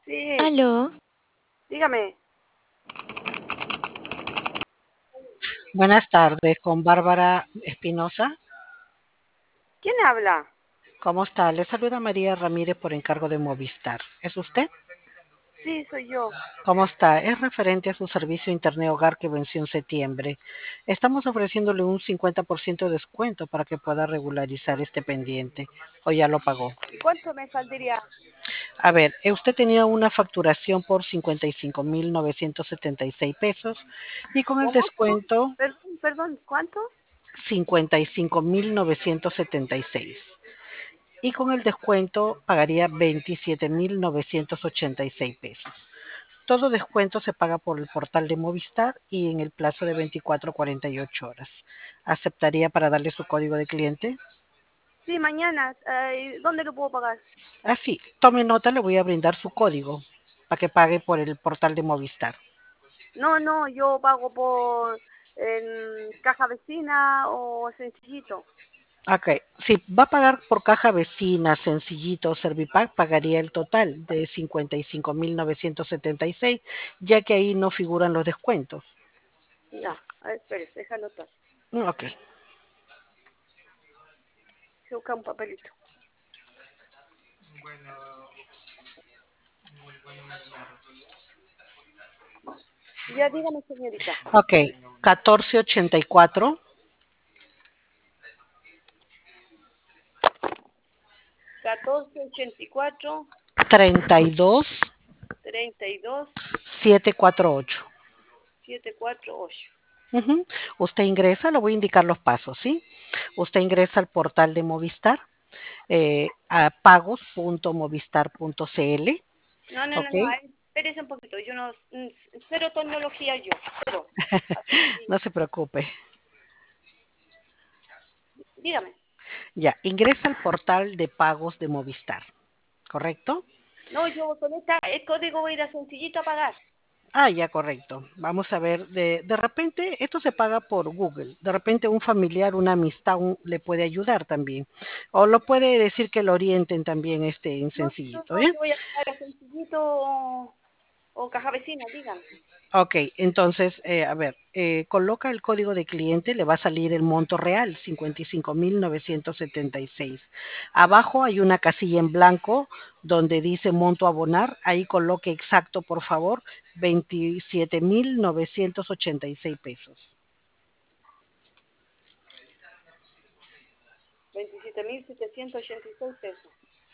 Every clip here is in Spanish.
Sí, Aló, dígame. Buenas tardes, con Bárbara Espinosa. ¿Quién habla? ¿Cómo está? Le saluda María Ramírez por encargo de Movistar. ¿Es usted? Sí, soy yo. ¿Cómo está? Es referente a su servicio Internet Hogar que venció en septiembre. Estamos ofreciéndole un 50% de descuento para que pueda regularizar este pendiente. ¿O ya lo pagó? ¿Y cuánto me saldría? A ver, usted tenía una facturación por 55.976 pesos y con el ¿Cómo? descuento Perdón, ¿cuánto? 55.976. Y con el descuento pagaría 27.986 pesos. Todo descuento se paga por el portal de Movistar y en el plazo de 24 a 48 horas. ¿Aceptaría para darle su código de cliente? Sí, mañana. ¿Dónde lo puedo pagar? Así, tome nota, le voy a brindar su código para que pague por el portal de Movistar. No, yo pago por en caja vecina o sencillito. Ok, si va a pagar por caja vecina, sencillito o Servipack, pagaría el total de 55.976, ya que ahí no figuran los descuentos. Ya, a ver, espérese, déjalo estar. Ok. Voy a buscar un papelito. Ya, dígame, señorita. Ok, 1484 1484 32 32 748. 748. Ujú. Usted ingresa, le voy a indicar los pasos, ¿sí? Usted ingresa al portal de Movistar, a pagos.movistar.cl, ¿ok? No, espérese un poquito. Yo no, cero tecnología yo, cero. Así que, No se preocupe. dígame. Ya, ingresa al portal de pagos de Movistar, ¿correcto? No, yo con el código voy a ir a sencillito a pagar. Ah, ya, correcto. Vamos a ver, de repente esto se paga por Google. De repente un familiar, una amistad le puede ayudar también. O lo puede decir que lo orienten también en sencillito, ¿ya? Yo voy a pagar a sencillito o caja vecina, dígame. Ok, entonces, a ver, coloca el código de cliente, le va a salir el monto real, 55.976. Abajo hay una casilla en blanco donde dice monto a abonar, ahí coloque exacto, por favor, 27.986 pesos. 27.786 pesos.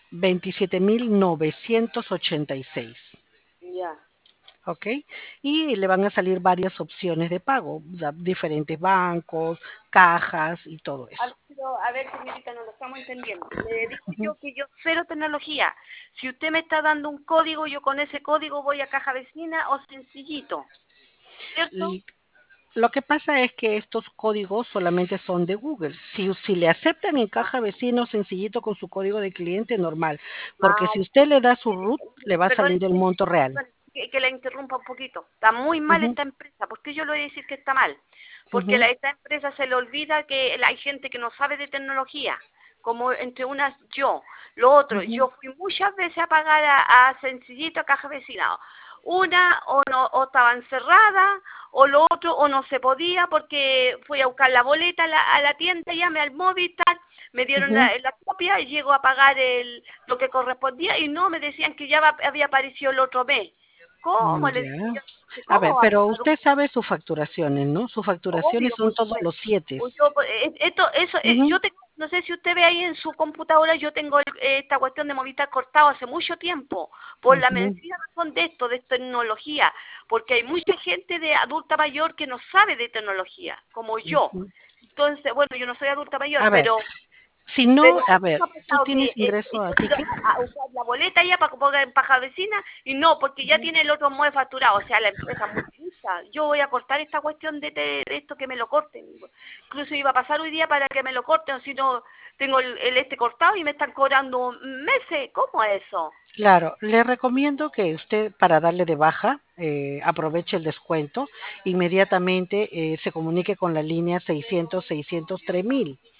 27.986. Ya. ¿Ok? Y le van a salir varias opciones de pago, diferentes bancos, cajas y todo eso. A ver, señorita, no lo estamos entendiendo. Le digo Ujú. yo que yo cero tecnología. Si usted me está dando un código, yo con ese código voy a caja vecina o sencillito, ¿cierto? L- Lo que pasa es que estos códigos solamente son de Google. Si le aceptan en Ah, caja vecino sencillito con su código de cliente, normal. Porque si ah, usted le da su root, le va a perdón, salir el monto real. que la interrumpa un poquito. Está muy mal Ujú, esta empresa. ¿Por qué yo le voy a decir que está mal? Porque ujú, esta empresa se le olvida que hay gente que no sabe de tecnología. Como entre unas yo. Lo otro, ujú, yo fui muchas veces a pagar a Sencillito, a Caja Vecina. Una o no o estaban cerradas, o lo otro o no se podía porque fui a buscar la boleta a la tienda, llamé al Movistar, me dieron ujú. la copia y llego a pagar lo que correspondía y no, me decían que ya había aparecido el otro mes. ¿Cómo? Le dije Ya. yo, A ver, ¿cómo va a pero pagar un usted sabe sus facturaciones, ¿no? Sus facturaciones obvio? son todos los siete. Yo tengo, no sé si usted ve ahí en su computadora, yo tengo esta cuestión de Movistar cortado hace mucho tiempo, por la Ujú, mencida razón de esto, de tecnología, porque hay mucha gente de adulta mayor que no sabe de tecnología, como yo. ujú. Entonces, bueno, yo no soy adulta mayor, A ver, si no, pero a ¿qué ver, me ha tú pasado? Que tienes ingreso yo a he ido ticket. a usar la boleta ya para pagar en paja vecina y no, porque ya Ujú. tiene el otro mueble facturado. O sea, la empresa es muy justa. Yo voy a cortar esta cuestión de esto que me lo corten. Incluso iba a pasar hoy día para que me lo corten, o si no, tengo el este cortado y me están cobrando meses. ¿Cómo es eso? Claro, le recomiendo que usted para darle de baja aproveche el descuento, inmediatamente se comunique con la línea 600 603 mil.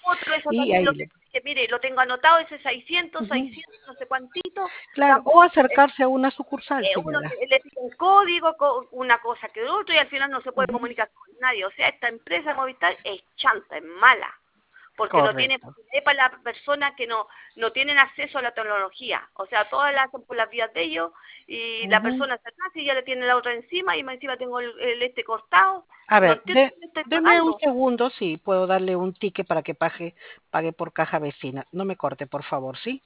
Otro, eso y también ahí lo le... tengo, que mire, lo tengo anotado, ese 600, Ujú. 600, no sé cuántito, Claro, o tampoco, acercarse a una sucursal, uno señora. le pide un código, una cosa que otro, y al final no se puede Ujú. comunicar con nadie. O sea, esta empresa Movistar es chanta, es mala, porque no tiene Correcto. es para las personas que no tienen acceso a la tecnología. O sea, todas las hacen por las vías de ellos, y la Ujú. persona se atrasa y ya le tiene la otra encima, y más encima tengo el este cortado. A No ver, entiendo qué estoy deme un pagando. segundo, sí, puedo darle un ticket para que pague por caja vecina. No me corte, por favor, ¿sí?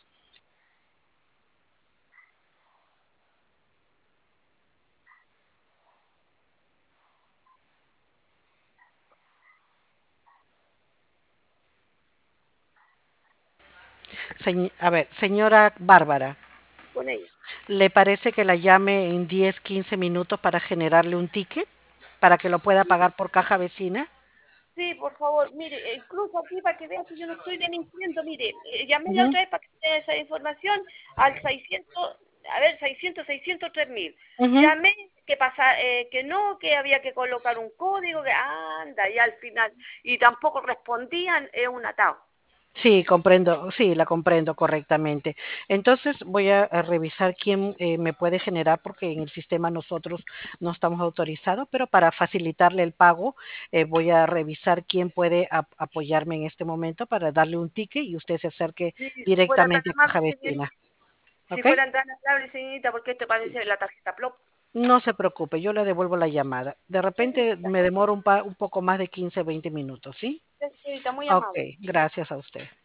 A ver, señora Bárbara, Con ella. ¿le parece que la llame en 10, 15 minutos para generarle un ticket para que lo pueda pagar por caja vecina? Sí, por favor, mire, incluso aquí para que vean que yo no estoy de mintiendo, mire, llamé la Ujú, otra vez para que me dé esa información al 600, a ver, 603.000. ujú. Llamé que pasa, que no, que había que colocar un código, que anda, y al final, y tampoco respondían, es un atado. Sí, comprendo, sí, la comprendo correctamente. Entonces voy a revisar quién me puede generar, porque en el sistema nosotros no estamos autorizados, pero para facilitarle el pago, voy a revisar quién puede apoyarme en este momento para darle un ticket y usted se acerque Sí, si fuera tan directamente a Caja amable, Vecina. señorita, si ¿Ok? fueran tan amables, señorita, porque esto parece la tarjeta Plop. No se preocupe, yo le devuelvo la llamada. De repente Señorita, me demoro un poco más de 15, 20 minutos, ¿sí? señorita, muy Ok, amable. gracias a usted.